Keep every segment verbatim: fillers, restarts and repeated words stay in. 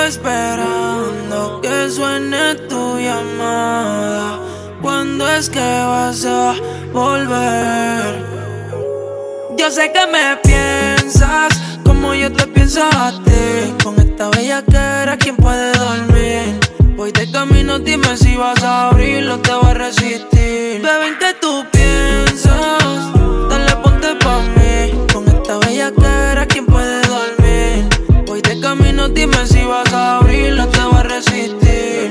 esperando que suene tu llamada. ¿Cuándo es que vas a volver? Yo sé que me piensas como yo te pienso a ti. Con esta bellaquera, ¿quién puede dormir? Voy de camino, dime si vas a abrir o te voy a resistir. Bebé, ¿en qué tú piensas? Dale, ponte pa' mí. Con esta bellaquera, ¿quién puede dormir? Voy de camino, dime si vas a abrir o te voy a resistir.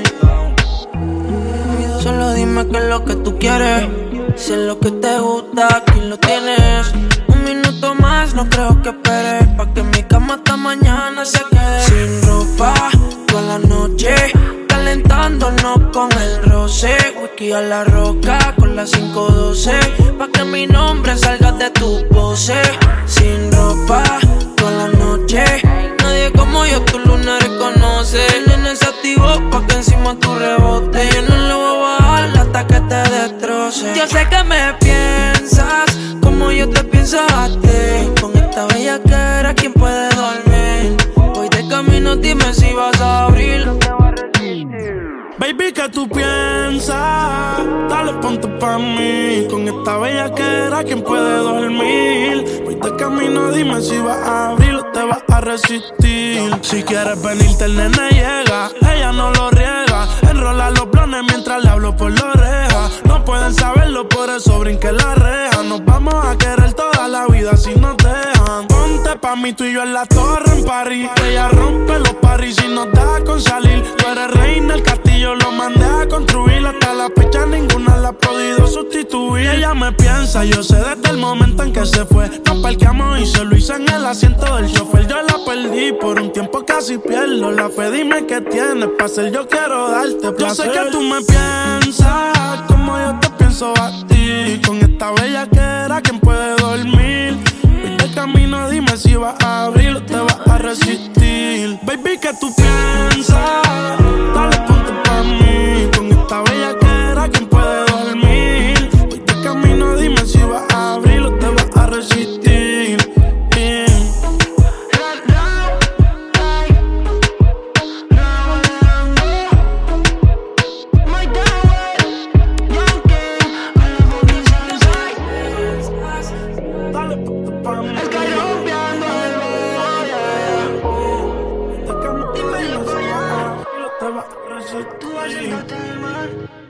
Solo dime qué es lo que tú quieres. Si es lo que te gusta, aquí lo tienes. Un minuto más, no creo que esperes. Pa' que mi cama hasta mañana se quede. Sin ropa, toda la noche, calentándonos con el roce. Whisky a la roca, con la cinco doce. Pa' que mi nombre salga de tu pose. Sin ropa, toda la noche. Nadie como yo tu luna reconoce. El nene se activó pa' que encima tu rebote. Yo no le voy a bajar hasta que te destroce. Yo sé que me piensas como yo te pienso a ti. Con esta bellaquera, ¿quién puede dormir? Voy de camino, dime si vas a abrir. Baby, ¿qué tú piensas? Dale, ponte pa' mí. Con esta bellaquera, ¿quién puede dormir? Voy de camino, dime si vas a abrir o te vas a resistir. Si quieres venirte, el nene llega. Ella no lo riega. Enrola los blones mientras le hablo por la oreja. No pueden saberlo, por eso brinqué la reja. Nos vamos a querer toda la vida si nos dejan. Ponte pa' mí, tú y yo en la torre en París. Ella rompe los paris y nos da con salir. Tú eres reina, el castillo lo mandé a construir. Hasta la fecha ninguna la ha podido sustituir. Ella me piensa, yo sé desde el momento en que se fue. Nos parqueamos y se lo hice en el asiento del chofer. Yo la perdí, por un tiempo casi pierdo la fe. Dime qué tienes pa' hacer, yo quiero darte placer. Yo sé que tú me piensas como yo te pienso a ti. Con esta bellaquera, ¿quién puede dormir? Voy de camino, dime si vas a abrir o te vas a resistir. Baby, ¿qué tú piensas? Dale, ponte pa' mí. Con esta bellaquera, ¿quién puede dormir? Voy de camino, dime si vas a abrir o te vas a resistir. Yeah. Dale, ponte pa' mí. Es que rompiendo el Voy de camino, dime si vas a abrir o te vas a resistir. Tú haciéndote mal.